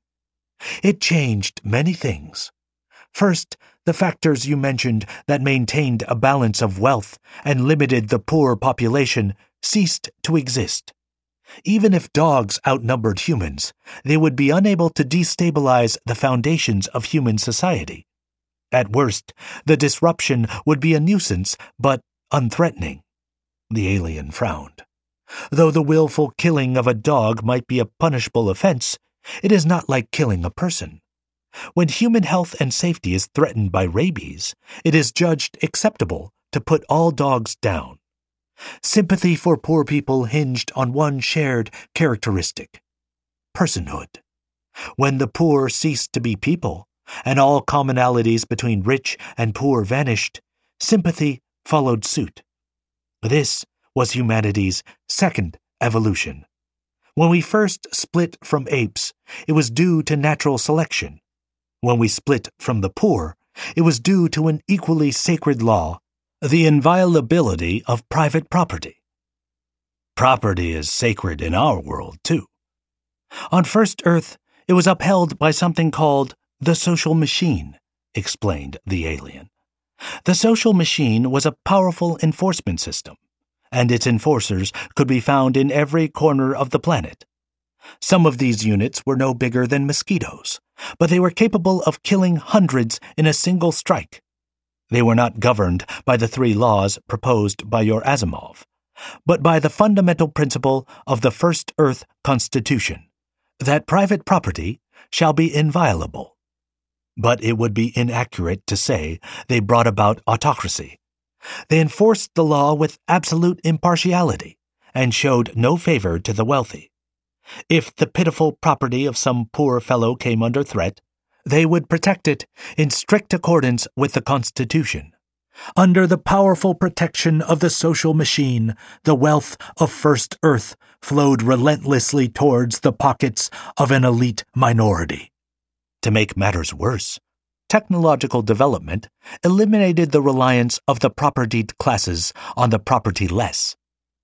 It changed many things. First, the factors you mentioned that maintained a balance of wealth and limited the poor population ceased to exist. Even if dogs outnumbered humans, they would be unable to destabilize the foundations of human society. At worst, the disruption would be a nuisance, but unthreatening. The alien frowned. Though the willful killing of a dog might be a punishable offense, it is not like killing a person. When human health and safety is threatened by rabies, it is judged acceptable to put all dogs down. Sympathy for poor people hinged on one shared characteristic: personhood. When the poor ceased to be people, and all commonalities between rich and poor vanished, sympathy followed suit. This was humanity's second evolution. When we first split from apes, it was due to natural selection. When we split from the poor, it was due to an equally sacred law: the inviolability of private property. Property is sacred in our world, too. On First Earth, it was upheld by something called the social machine, explained the alien. The social machine was a powerful enforcement system, and its enforcers could be found in every corner of the planet. Some of these units were no bigger than mosquitoes, but they were capable of killing hundreds in a single strike. They were not governed by the three laws proposed by your Asimov, but by the fundamental principle of the First Earth Constitution, that private property shall be inviolable. But it would be inaccurate to say they brought about autocracy. They enforced the law with absolute impartiality and showed no favor to the wealthy. If the pitiful property of some poor fellow came under threat, they would protect it in strict accordance with the Constitution. Under the powerful protection of the social machine, the wealth of First Earth flowed relentlessly towards the pockets of an elite minority. To make matters worse, technological development eliminated the reliance of the propertied classes on the propertyless.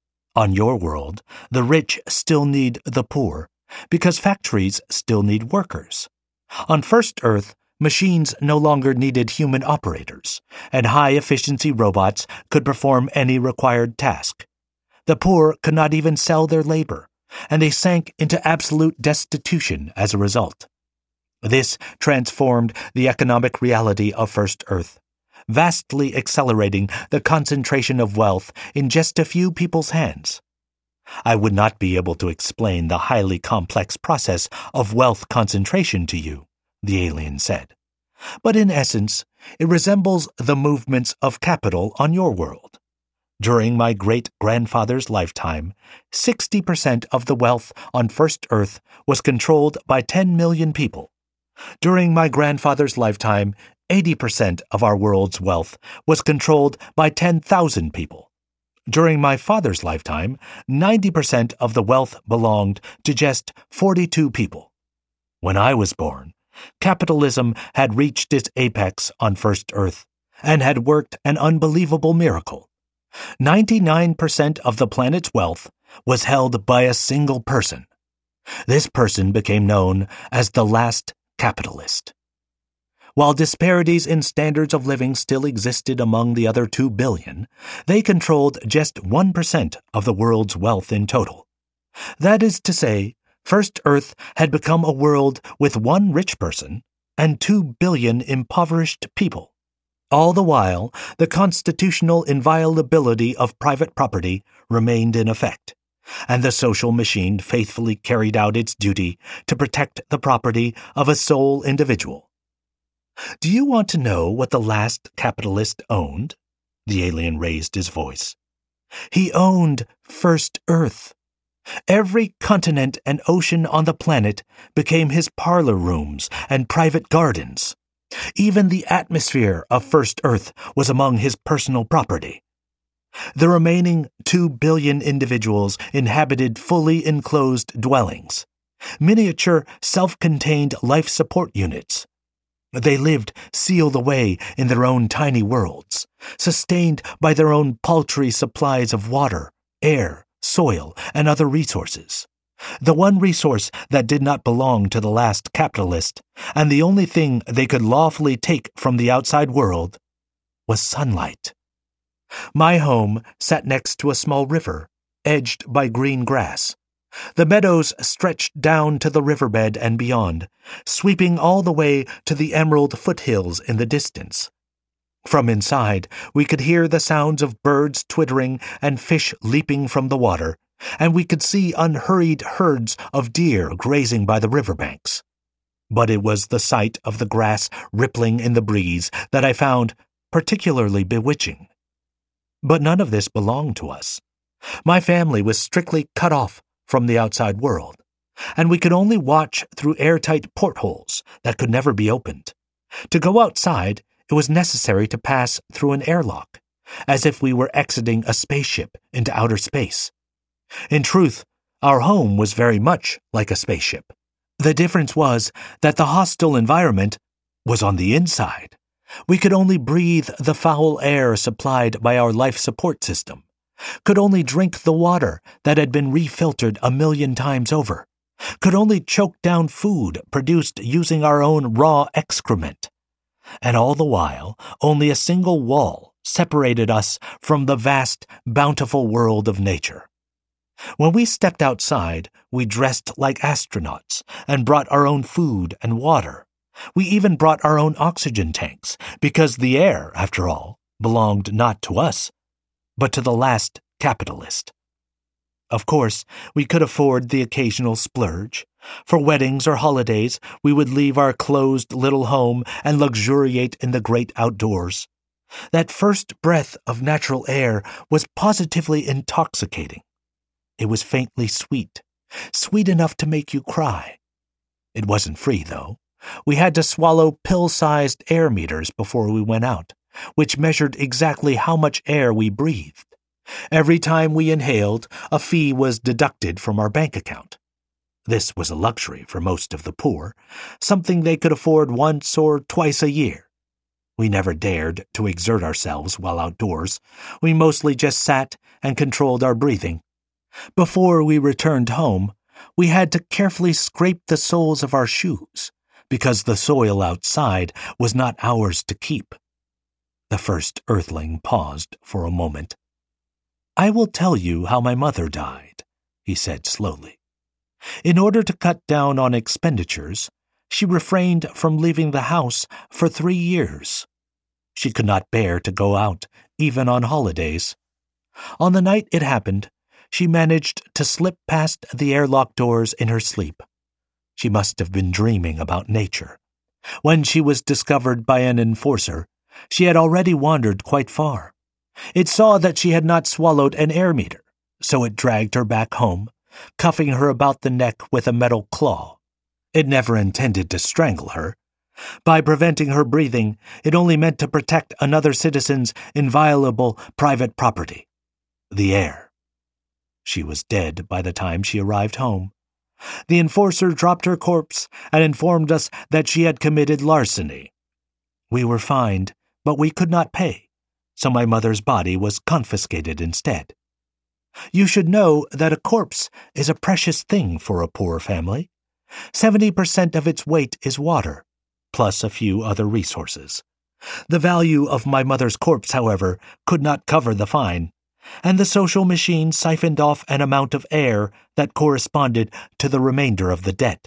On your world, the rich still need the poor, because factories still need workers. On First Earth, machines no longer needed human operators, and high-efficiency robots could perform any required task. The poor could not even sell their labor, and they sank into absolute destitution as a result. This transformed the economic reality of First Earth, vastly accelerating the concentration of wealth in just a few people's hands. I would not be able to explain the highly complex process of wealth concentration to you, the alien said. But in essence, it resembles the movements of capital on your world. During my great-grandfather's lifetime, sixty percent of the wealth on First Earth was controlled by ten million people. During my grandfather's lifetime, eighty percent of our world's wealth was controlled by ten thousand people. During my father's lifetime, ninety percent of the wealth belonged to just forty-two people. When I was born, capitalism had reached its apex on First Earth and had worked an unbelievable miracle. ninety-nine percent of the planet's wealth was held by a single person. This person became known as the last capitalist. While disparities in standards of living still existed among the other two billion, they controlled just one percent of the world's wealth in total. That is to say, First Earth had become a world with one rich person and two billion impoverished people. All the while, the constitutional inviolability of private property remained in effect, and the social machine faithfully carried out its duty to protect the property of a sole individual. Do you want to know what the last capitalist owned? The alien raised his voice. He owned First Earth. Every continent and ocean on the planet became his parlor rooms and private gardens. Even the atmosphere of First Earth was among his personal property. The remaining two billion individuals inhabited fully enclosed dwellings, miniature self-contained life support units. They lived sealed away in their own tiny worlds, sustained by their own paltry supplies of water, air, soil, and other resources. The one resource that did not belong to the last capitalist, and the only thing they could lawfully take from the outside world, was sunlight. My home sat next to a small river, edged by green grass. The meadows stretched down to the riverbed and beyond, sweeping all the way to the emerald foothills in the distance. From inside, we could hear the sounds of birds twittering and fish leaping from the water, and we could see unhurried herds of deer grazing by the riverbanks. But it was the sight of the grass rippling in the breeze that I found particularly bewitching. But none of this belonged to us. My family was strictly cut off from the outside world, and we could only watch through airtight portholes that could never be opened. To go outside, it was necessary to pass through an airlock, as if we were exiting a spaceship into outer space. In truth, our home was very much like a spaceship. The difference was that the hostile environment was on the inside. We could only breathe the foul air supplied by our life support system, could only drink the water that had been refiltered a million times over, could only choke down food produced using our own raw excrement. And all the while, only a single wall separated us from the vast, bountiful world of nature. When we stepped outside, we dressed like astronauts and brought our own food and water. We even brought our own oxygen tanks, because the air, after all, belonged not to us, but to the last capitalist. Of course, we could afford the occasional splurge. For weddings or holidays, we would leave our closed little home and luxuriate in the great outdoors. That first breath of natural air was positively intoxicating. It was faintly sweet, sweet enough to make you cry. It wasn't free, though. We had to swallow pill-sized air meters before we went out, which measured exactly how much air we breathed. Every time we inhaled, a fee was deducted from our bank account. This was a luxury for most of the poor, something they could afford once or twice a year. We never dared to exert ourselves while outdoors. We mostly just sat and controlled our breathing. Before we returned home, we had to carefully scrape the soles of our shoes, because the soil outside was not ours to keep. The first earthling paused for a moment. "I will tell you how my mother died," he said slowly. "In order to cut down on expenditures, she refrained from leaving the house for three years. She could not bear to go out, even on holidays. On the night it happened, she managed to slip past the airlock doors in her sleep. She must have been dreaming about nature. When she was discovered by an enforcer, she had already wandered quite far. It saw that she had not swallowed an air meter, so it dragged her back home, cuffing her about the neck with a metal claw. It never intended to strangle her. By preventing her breathing, it only meant to protect another citizen's inviolable private property, the air. She was dead by the time she arrived home. The enforcer dropped her corpse and informed us that she had committed larceny. We were fined, but we could not pay, so my mother's body was confiscated instead. You should know that a corpse is a precious thing for a poor family. Seventy percent of its weight is water, plus a few other resources. The value of my mother's corpse, however, could not cover the fine, and the social machine siphoned off an amount of air that corresponded to the remainder of the debt.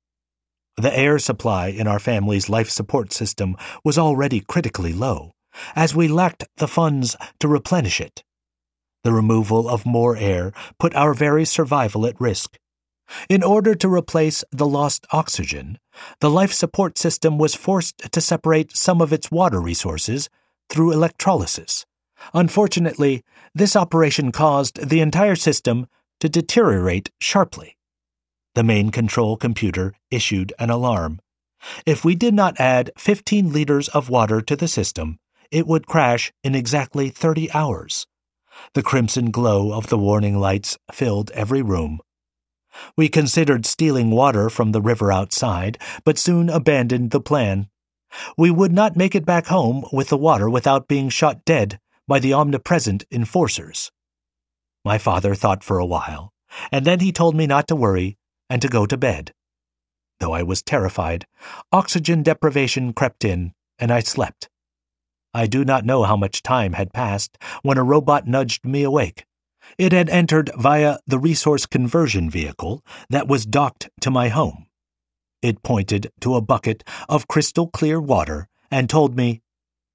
The air supply in our family's life support system was already critically low, as we lacked the funds to replenish it. The removal of more air put our very survival at risk. In order to replace the lost oxygen, the life support system was forced to separate some of its water resources through electrolysis. Unfortunately, this operation caused the entire system to deteriorate sharply. The main control computer issued an alarm. If we did not add fifteen liters of water to the system, it would crash in exactly thirty hours. The crimson glow of the warning lights filled every room. We considered stealing water from the river outside, but soon abandoned the plan. We would not make it back home with the water without being shot dead by the omnipresent enforcers. My father thought for a while, and then he told me not to worry and to go to bed. Though I was terrified, oxygen deprivation crept in, and I slept. I do not know how much time had passed when a robot nudged me awake. It had entered via the resource conversion vehicle that was docked to my home. It pointed to a bucket of crystal clear water and told me,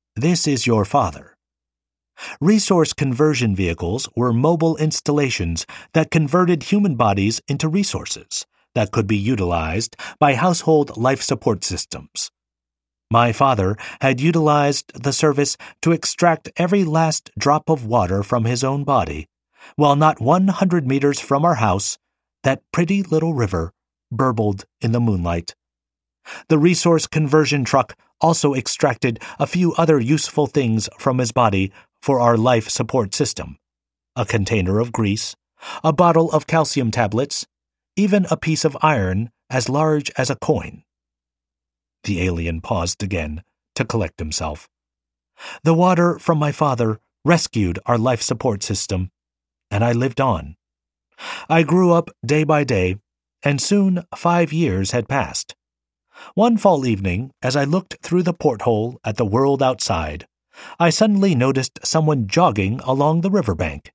This is your father. Resource conversion vehicles were mobile installations that converted human bodies into resources that could be utilized by household life support systems. My father had utilized the service to extract every last drop of water from his own body, while not one hundred meters from our house, that pretty little river burbled in the moonlight. The resource conversion truck also extracted a few other useful things from his body for our life support system: a container of grease, a bottle of calcium tablets, even a piece of iron as large as a coin. The alien paused again to collect himself. The water from my father rescued our life support system, and I lived on. I grew up day by day, and soon five years had passed. One fall evening, as I looked through the porthole at the world outside, I suddenly noticed someone jogging along the riverbank.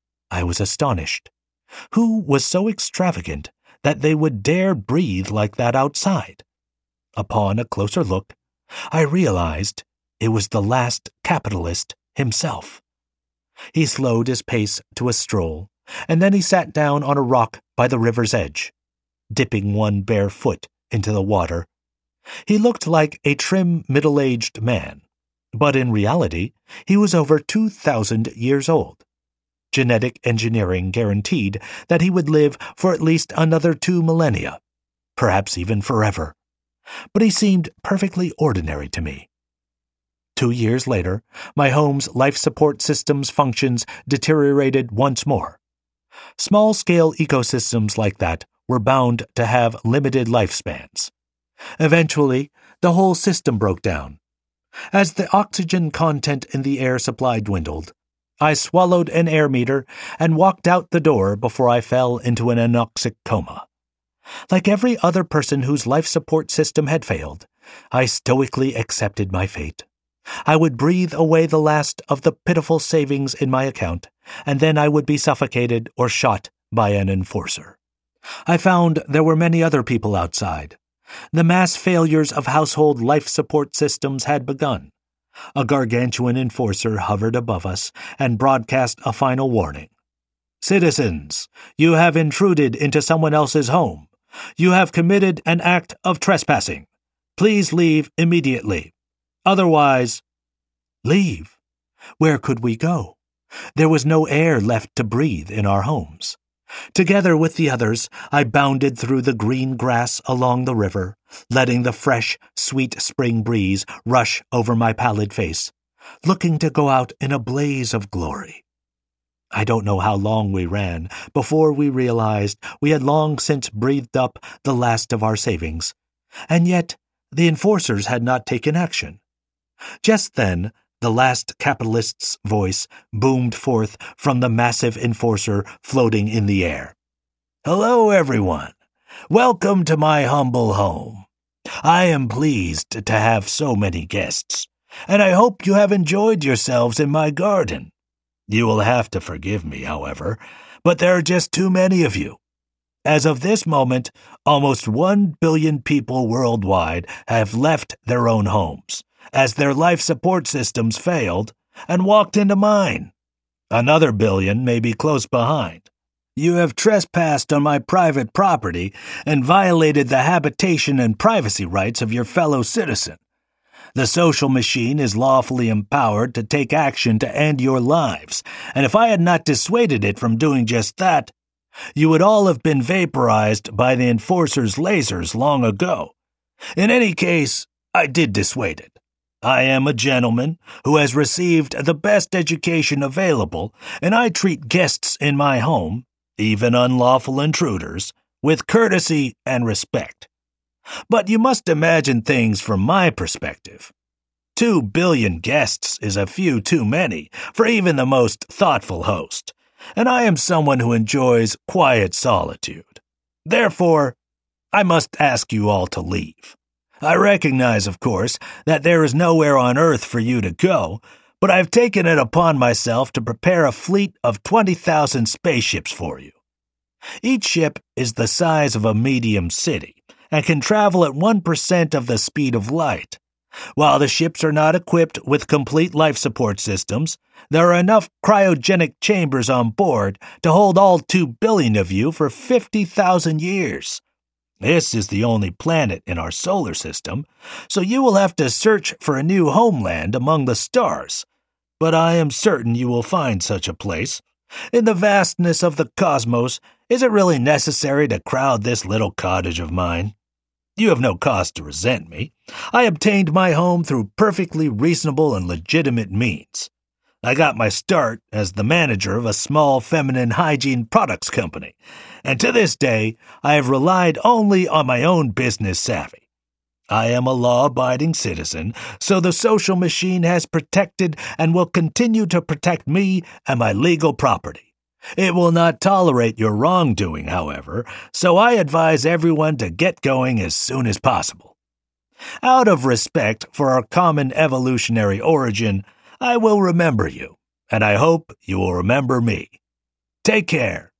I was astonished. Who was so extravagant that they would dare breathe like that outside? Upon a closer look, I realized it was the last capitalist himself. He slowed his pace to a stroll, and then he sat down on a rock by the river's edge, dipping one bare foot into the water. He looked like a trim, middle-aged man, but in reality, he was over two thousand years old. Genetic engineering guaranteed that he would live for at least another two millennia, perhaps even forever. But he seemed perfectly ordinary to me. Two years later, my home's life support system's functions deteriorated once more. Small-scale ecosystems like that were bound to have limited lifespans. Eventually, the whole system broke down. As the oxygen content in the air supply dwindled, I swallowed an air meter and walked out the door before I fell into an anoxic coma. Like every other person whose life support system had failed, I stoically accepted my fate. I would breathe away the last of the pitiful savings in my account, and then I would be suffocated or shot by an enforcer. I found there were many other people outside. The mass failures of household life support systems had begun. A gargantuan enforcer hovered above us and broadcast a final warning. "Citizens, you have intruded into someone else's home. You have committed an act of trespassing. Please leave immediately. Otherwise—" Leave? Where could we go? There was no air left to breathe in our homes. Together with the others, I bounded through the green grass along the river, letting the fresh, sweet spring breeze rush over my pallid face, looking to go out in a blaze of glory. I don't know how long we ran before we realized we had long since breathed up the last of our savings, and yet the enforcers had not taken action. Just then, the last capitalist's voice boomed forth from the massive enforcer floating in the air. "Hello, everyone. Welcome to my humble home. I am pleased to have so many guests, and I hope you have enjoyed yourselves in my garden. You will have to forgive me, however, but there are just too many of you. As of this moment, almost one billion people worldwide have left their own homes, as their life support systems failed, and walked into mine. Another billion may be close behind. You have trespassed on my private property and violated the habitation and privacy rights of your fellow citizen. The social machine is lawfully empowered to take action to end your lives, and if I had not dissuaded it from doing just that, you would all have been vaporized by the enforcer's lasers long ago. In any case, I did dissuade it. I am a gentleman who has received the best education available, and I treat guests in my home, even unlawful intruders, with courtesy and respect. But you must imagine things from my perspective. Two billion guests is a few too many for even the most thoughtful host, and I am someone who enjoys quiet solitude. Therefore, I must ask you all to leave. I recognize, of course, that there is nowhere on Earth for you to go, but I've taken it upon myself to prepare a fleet of twenty thousand spaceships for you. Each ship is the size of a medium city and can travel at one percent of the speed of light. While the ships are not equipped with complete life support systems, there are enough cryogenic chambers on board to hold all two billion of you for fifty thousand years. This is the only planet in our solar system, so you will have to search for a new homeland among the stars. But I am certain you will find such a place. In the vastness of the cosmos, is it really necessary to crowd this little cottage of mine? You have no cause to resent me. I obtained my home through perfectly reasonable and legitimate means. I got my start as the manager of a small feminine hygiene products company, and to this day I have relied only on my own business savvy. I am a law-abiding citizen, so the social machine has protected and will continue to protect me and my legal property. It will not tolerate your wrongdoing, however, so I advise everyone to get going as soon as possible. Out of respect for our common evolutionary origin, I will remember you, and I hope you will remember me. Take care.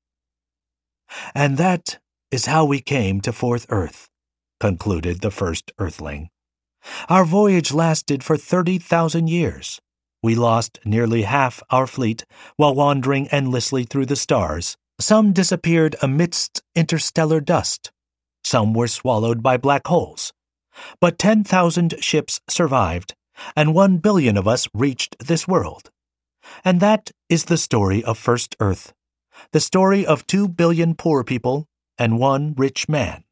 And that is how we came to Fourth Earth, concluded the first Earthling. Our voyage lasted for thirty thousand years. We lost nearly half our fleet while wandering endlessly through the stars. Some disappeared amidst interstellar dust. Some were swallowed by black holes. But ten thousand ships survived, and one billion of us reached this world. And that is the story of First Earth, the story of two billion poor people and one rich man.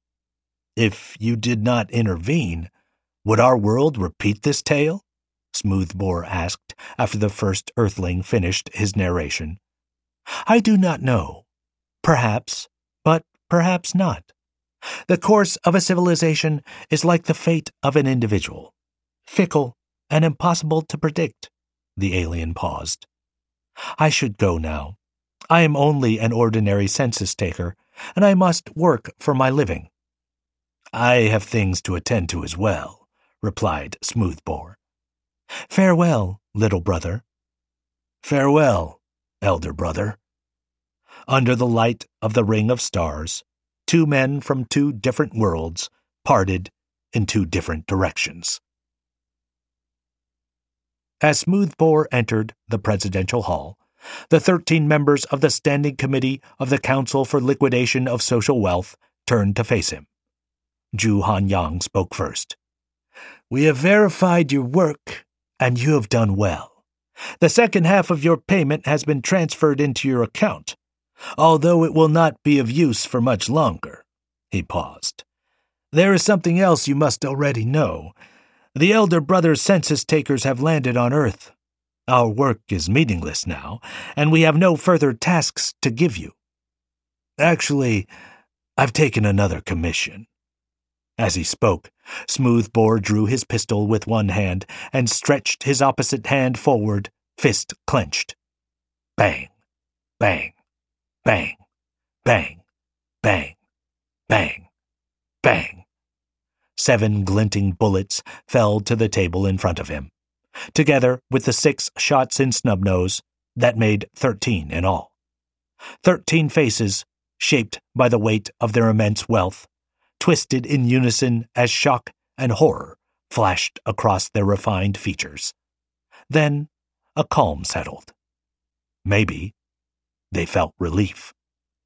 If you did not intervene, would our world repeat this tale? Smoothbore asked after the first Earthling finished his narration. I do not know. Perhaps, but perhaps not. The course of a civilization is like the fate of an individual. Fickle and impossible to predict. The alien paused. I should go now. I am only an ordinary census taker, and I must work for my living. I have things to attend to as well, replied Smoothbore. Farewell, little brother. Farewell, elder brother. Under the light of the ring of stars, two men from two different worlds parted in two different directions. As Smoothbore entered the presidential hall, the thirteen members of the Standing Committee of the Council for Liquidation of Social Wealth turned to face him. Zhu Hanyang spoke first. We have verified your work, and you have done well. The second half of your payment has been transferred into your account, although it will not be of use for much longer. He paused. There is something else you must already know. The elder brother census takers have landed on Earth. Our work is meaningless now, and we have no further tasks to give you. Actually, I've taken another commission. As he spoke, Smoothbore drew his pistol with one hand and stretched his opposite hand forward, fist clenched. Bang, bang, bang, bang, bang, bang, bang. Seven glinting bullets fell to the table in front of him, together with the six shots in Snubnose that made thirteen in all. Thirteen faces, shaped by the weight of their immense wealth, twisted in unison as shock and horror flashed across their refined features. Then a calm settled. Maybe they felt relief.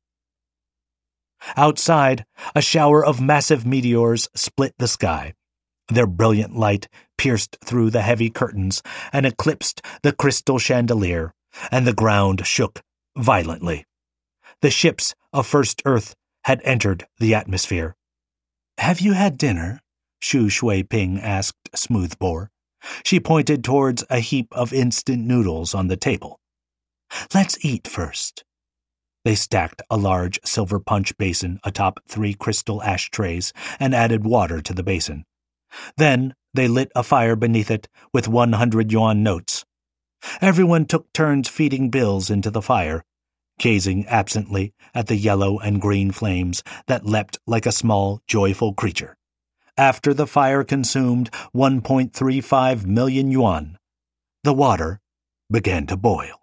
Outside, a shower of massive meteors split the sky. Their brilliant light pierced through the heavy curtains and eclipsed the crystal chandelier, and the ground shook violently. The ships of First Earth had entered the atmosphere. Have you had dinner? Shu Shui-ping asked Smoothbore. She pointed towards a heap of instant noodles on the table. Let's eat first. They stacked a large silver punch basin atop three crystal ashtrays and added water to the basin. Then they lit a fire beneath it with one hundred yuan notes. Everyone took turns feeding bills into the fire, gazing absently at the yellow and green flames that leapt like a small, joyful creature. After the fire consumed one point three five million yuan, the water began to boil.